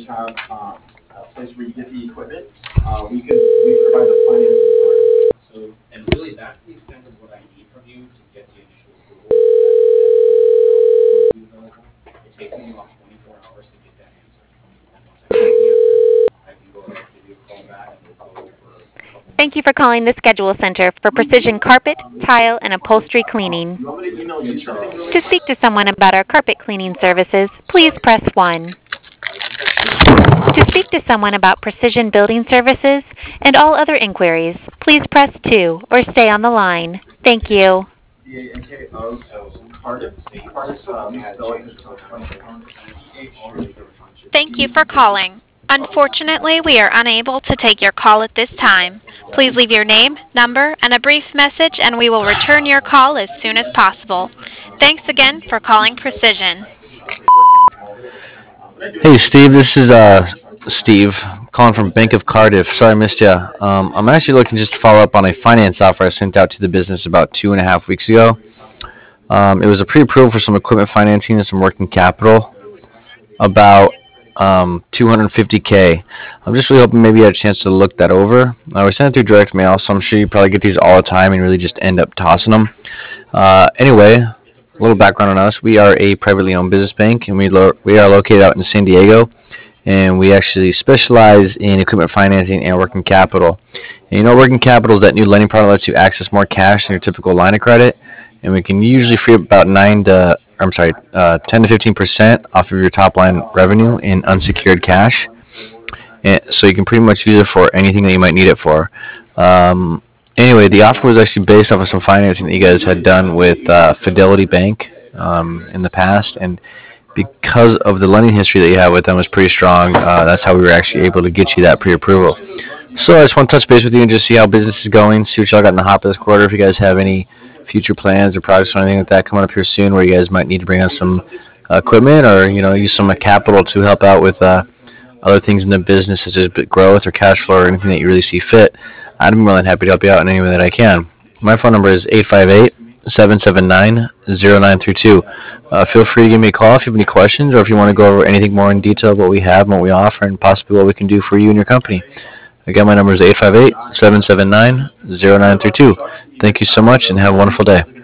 just have a place where you get the equipment. We provide the financing for it. So, and really, that's the extent of what I need from you to get the initial approval. That will be available. It takes me about 24 hours to get that answer. And once I get the answer, I can go ahead and give you a call back and we'll go over a couple more Thank you for details. calling the Schedule Center for Precision Carpet, Tile, and Upholstery Cleaning. You want me to email you something really To quick? speak to someone about our carpet cleaning services, please press 1. To speak to someone about Precision Building Services and all other inquiries, please press 2 or stay on the line. Thank you. CANKO Cardiff. Cardiff, let me spell it because it's so funny. CH. Thank you for calling. Unfortunately, we are unable to take your call at this time. Please leave your name, number, and a brief message, and we will return your call as soon as possible. Thanks again for calling Precision. Hey, Steve. This is Steve calling from Bank of Cardiff. Sorry I missed you. I'm actually looking just to follow up on a finance offer I sent out to the business about 2.5 weeks ago. It was a pre-approval for some equipment financing and some working capital, about 250K. I'm just really hoping maybe you had a chance to look that over. We sent it through direct mail, so I'm sure you probably get these all the time and really just end up tossing them. Anyway, a little background on us. We are a privately owned business bank, and we are located out in San Diego, and we actually specialize in equipment financing and working capital. And working capital is that new lending product that lets you access more cash than your typical line of credit, and we can usually free up about 10 to 15% off of your top line revenue in unsecured cash. And so you can pretty much use it for anything that you might need it for. Anyway, the offer was actually based off of some financing that you guys had done with Fidelity Bank in the past, and because of the lending history that you have with them was pretty strong, that's how we were actually able to get you that pre-approval. So I just want to touch base with you and just see how business is going, see what y'all got in the hopper this quarter, if you guys have any future plans or projects or anything like that coming up here soon where you guys might need to bring on some equipment or, use some capital to help out with other things in the business such as growth or cash flow or anything that you really see fit. I'd be more than happy to help you out in any way that I can. My phone number is 858-779-0932. Feel free to give me a call if you have any questions or if you want to go over anything more in detail of what we have and what we offer and possibly what we can do for you and your company. Again, my number is 858-779-0932. Thank you so much and have a wonderful day.